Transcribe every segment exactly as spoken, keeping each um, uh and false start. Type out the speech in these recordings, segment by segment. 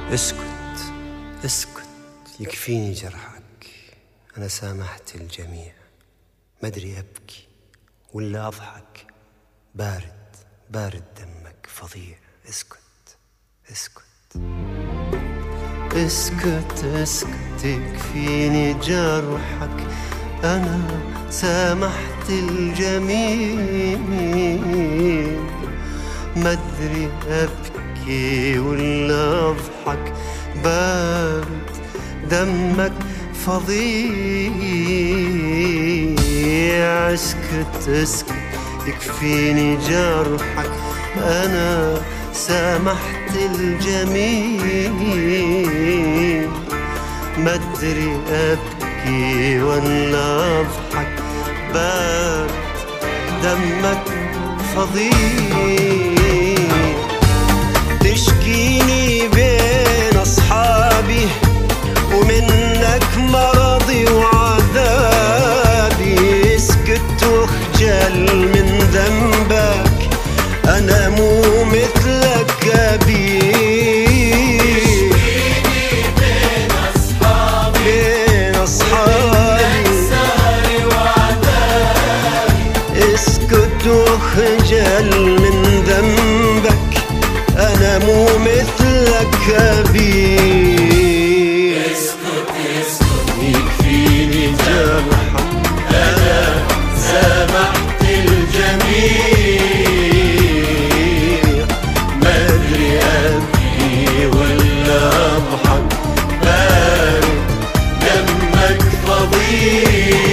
اسكت اسكت يكفيني جرحك، أنا سامحت الجميع. ما أدري أبكي ولا أضحك، بارد بارد دمك فظيع. اسكت اسكت اسكت اسكت يكفيني جرحك، أنا سامحت الجميع. ما أدري أبكي ولا أضحك، بارد دمك فظيع. اسكت اسكت يكفيني جرحك، أنا سامحت الجميع. ما أدري أبكي ولا أضحك، بارد دمك فظيع. تشكيني بين أصحابي ومنك مرضي وعذابي. اسكت واخجل من ذنبك، أنا مو مثلك أبي. بين أصحابي بين أصحابي سهري وعذابي. اسكت واخجل من ذنبك، أنا مو مثلك أبي. اسكت اسكت يكفيني جرحك، أنا سامحت الجميع. ما أدري أبكي ولا أضحك، بارد دمك فظيع.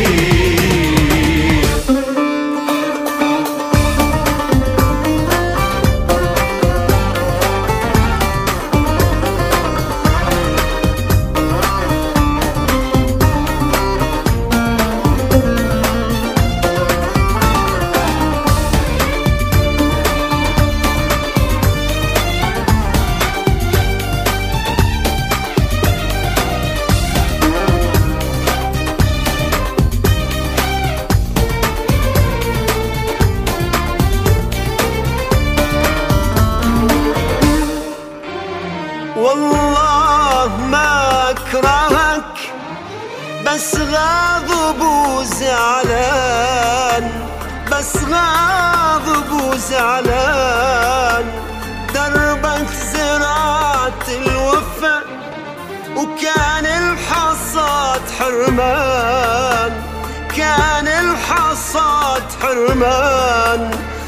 والله ما أكرهك، بس غاضب وزعلان، بس غاضب وزعلان. دربك زرعت الوفا وكان الحصاد حرمان، كان الحصاد حرمان.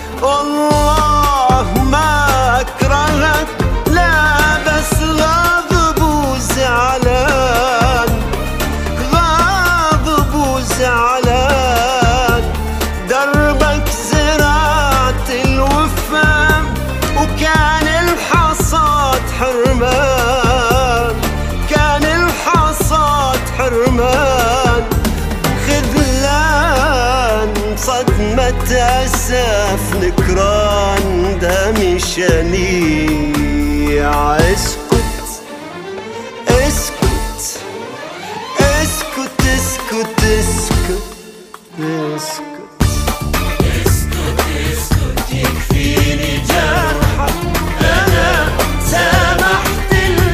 والله ما أكرهك، لا بس غاضب وزعلان، غاضب وزعلان. دربك زرعت الوفا وكان الحصاد حرمان، كان الحصاد حرمان. خذلان صدمة أسف نكران دمي شنيع. اسكت اسكت اسكت اسكت اسكت اسكت اسكت اسكت يكفيني جرحك، أنا سامحت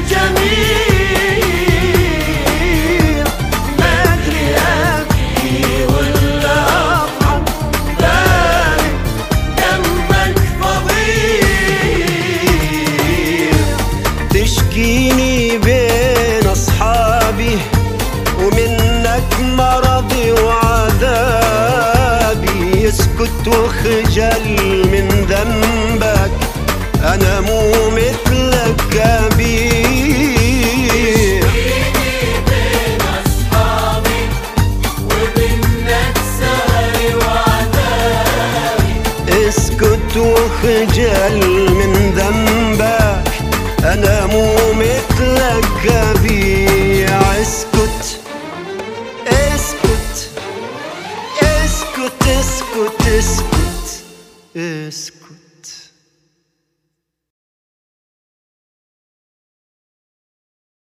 الجميع. ما أدري أبكي ولا أضحك، بارد دمك فظيع. تشكيني بين أصحابي ومنك مرضي وعذابي. اسكت واخجل من ذنبك، أنا مو مثلك أبي. بين أصحابي ومنك سهري وعذابي. اسكت واخجل من ذنبك، أنا مو مثلك أبي. اسكت اسكت اسكت اسكت اسكت اسكت